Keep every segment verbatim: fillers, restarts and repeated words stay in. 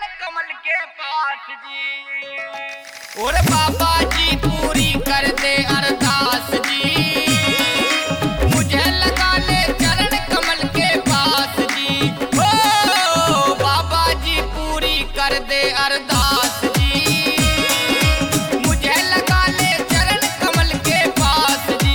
कमल के पास जी। और बाबा जी पूरी कर दे अरदास जी, मुझे लगा ले चरण कमल के पास जी। ओ बाबा जी पूरी कर दे अरदास जी, मुझे लगा ले चरण कमल के पास जी।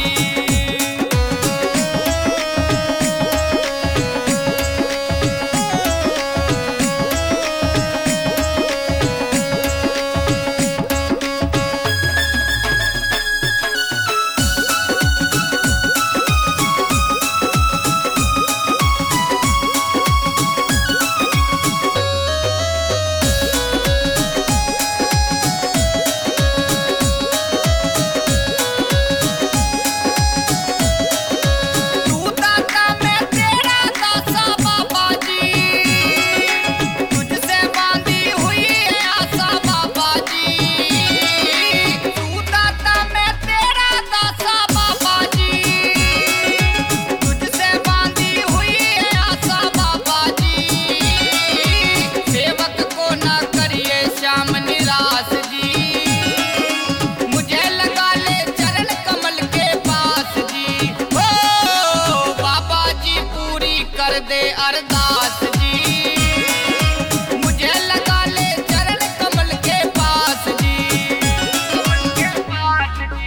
कर दे अरदास जी, मुझे लगा ले चरण कमल के पास जी, कमल के पास जी।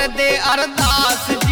कर दे अरदास जी।